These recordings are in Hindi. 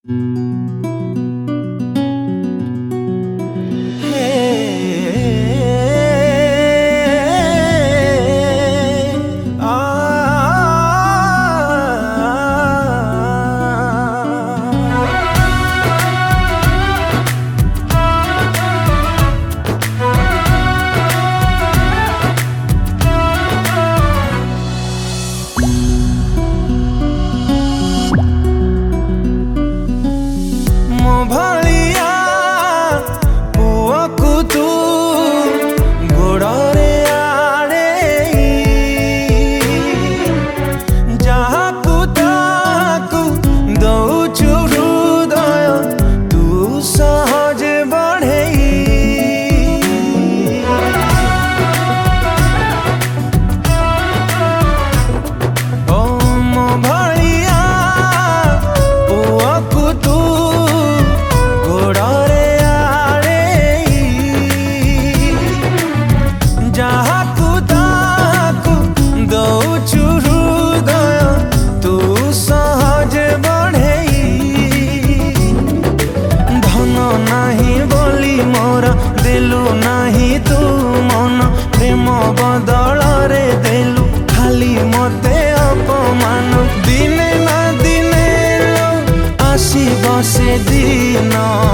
बदल रे देलु खाली मते अपमान दिने ना दिने आसीब से दिन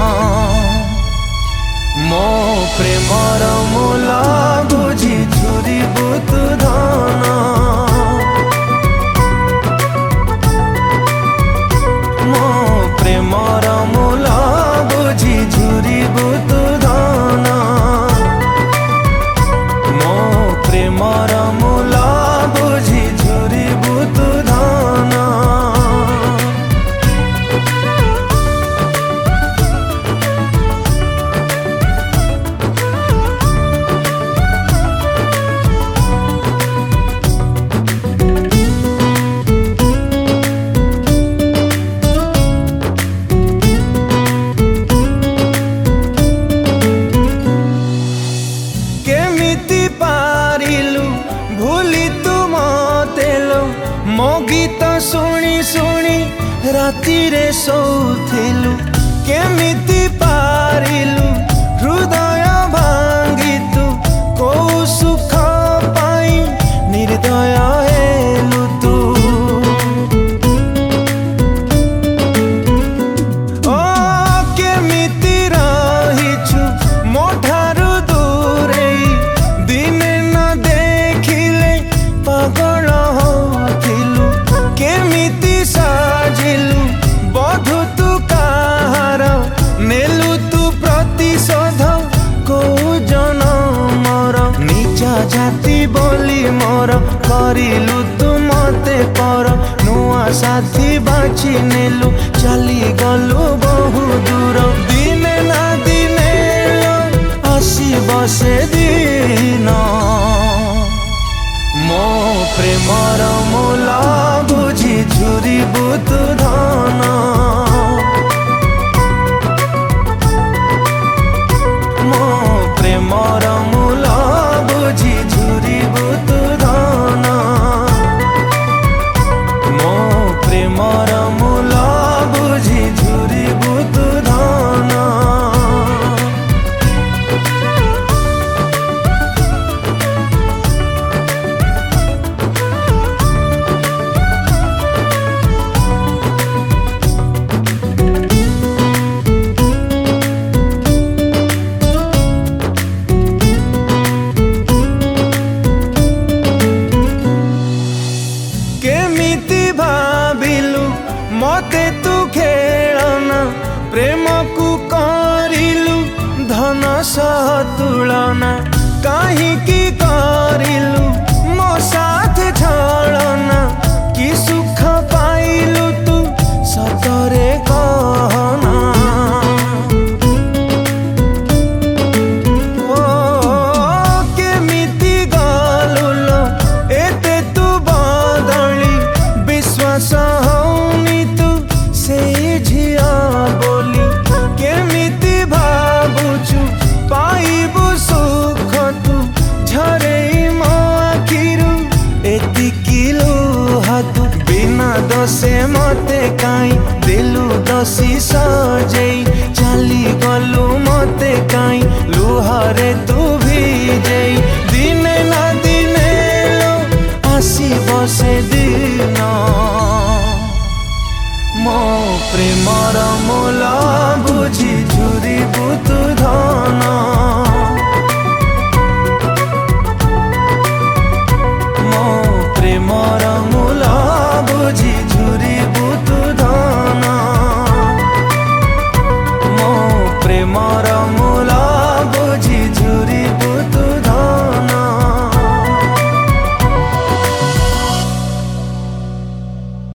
मो प्रेमर मूल बुझी झुरिबु तु धन मो प्रेमर मूल बुझी झुरिबु तु धन मो प्रेमर मूल बुझी झुरिबु तु धन। भूली तू मतेलो मो गीत शुणी शुणी राति रे सोथिलु केमिति पारिलु हृदय भांगी तू को सुख पाई निर्दय हेलु तू ओ केमिति रहिछु मोठारु दूरे दिने पागल होथिलु केमिति साजिलु बधु तू कहार नेलु तू प्रतिशोध को जनमर नीचा जाति बोली मोर करिलु तू मते पर नुआ साथी बाछि नेलु चली गलु बहु दूर दिने ना दिने आसीब से दिन मो प्रेमर मूल बुझी झुरिबु तु धन मो प्रेमर मूल बुझी झुरिबु तु धन मो प्रेमर मूल बुझी झुरिबु तु धन। मते तू खेलना प्रेम को करिलु धन सह तुलना काहीकि करिलु मो साथ छलना कि सुख पाइलु तू सतरे कहना ओ केमिति गलुलो एते तू बदली विश्वास से झिया बोली केमिति भाबुछु पाइबु सुख तू झरे मो आखिरु एतिकी लुह तू बिना दोषे मते काई देलु दसी सजेई चली गलु मते काई लुहरे तू भिजेई दिने ना दिने लो आसीब से दिन मो प्रेमर मूल बुझी झुरी बुतु धन मो प्रेमर मूल बुझी झुरी बुतु धन मो प्रेमर